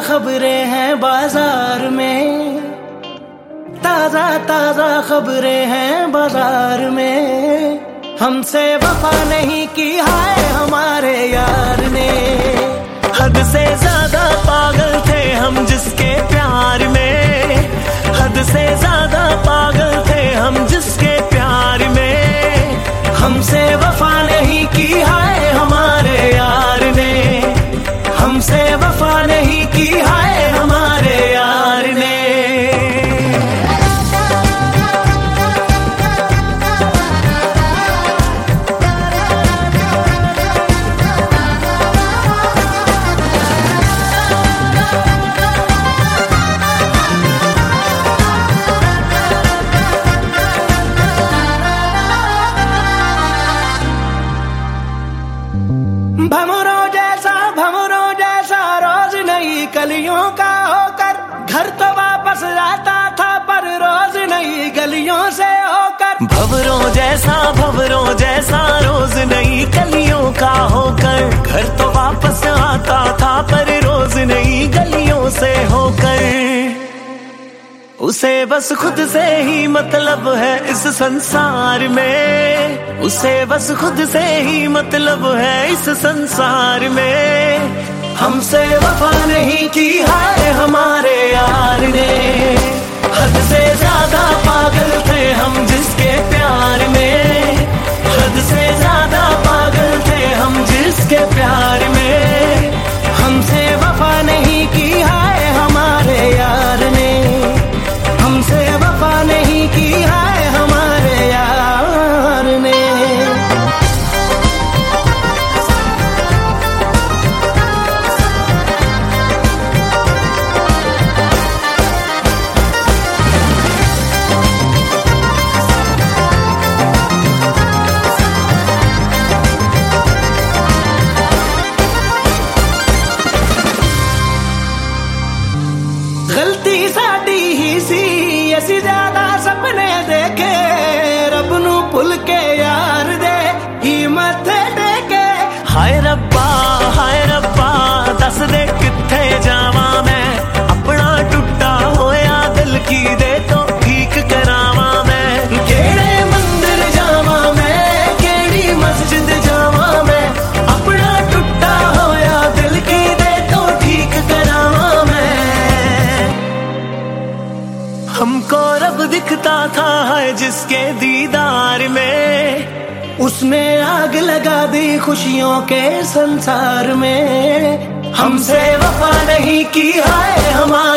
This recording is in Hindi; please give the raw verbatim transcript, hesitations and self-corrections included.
खबरें हैं बाजार में, ताजा ताजा खबरें हैं बाजार में। हमसे वफा नहीं की हाय हमारे यार ने। हद से ज्यादा पागल थे हम जिसके प्यार में, हद से ज्यादा पागल थे हम जिसके प्यार में। हमसे वफा नहीं की हाय हमारे यार ने, हमसे वफा नहीं की हाय हमारे यार ने। भंवरों जैसा भंवरों जैसा रोज नई कलियों का होकर, घर तो वापस आता था पर रोज नई गलियों से होकर। भंवरों जैसा भंवरों जैसा रोज नई कलियों का होकर, घर तो वापस आता था पर रोज नई गलियों से होकर। उसे बस खुद से ही मतलब है इस संसार में, उसे बस खुद से ही मतलब है इस संसार में। हमसे वफा नहीं की हाय हमारे यार ने। हद से ज्यादा पागल थे हम जिसके प्यार में, हद से ज्यादा पागल थे हम जिसके प्यार में। हमसे वफा नहीं की हाय हमारे यार ने, हमसे वफा नहीं की हाय हमारे यार ने। गलती साडी ही सी ਅਸੀਂ ज्यादा सपने देखे, रब नू भुल के यार दे ही मथे टेके। हाय रब्बा हाय रब्बा दस दे किथे जावा मैं, अपना टुटा होया दिल की दे तो ठीक करावा मैं। केड़े मंदिर जावा मैं, केड़ी मस्जिद जावा मैं, अपना टुटा होया दिल की दे तो ठीक करावा मैं। हमको रब दिखता था है जिसके दीदार में, उसने आग लगा दी खुशियों के संसार में। हमसे वफा नहीं की हाय हमारे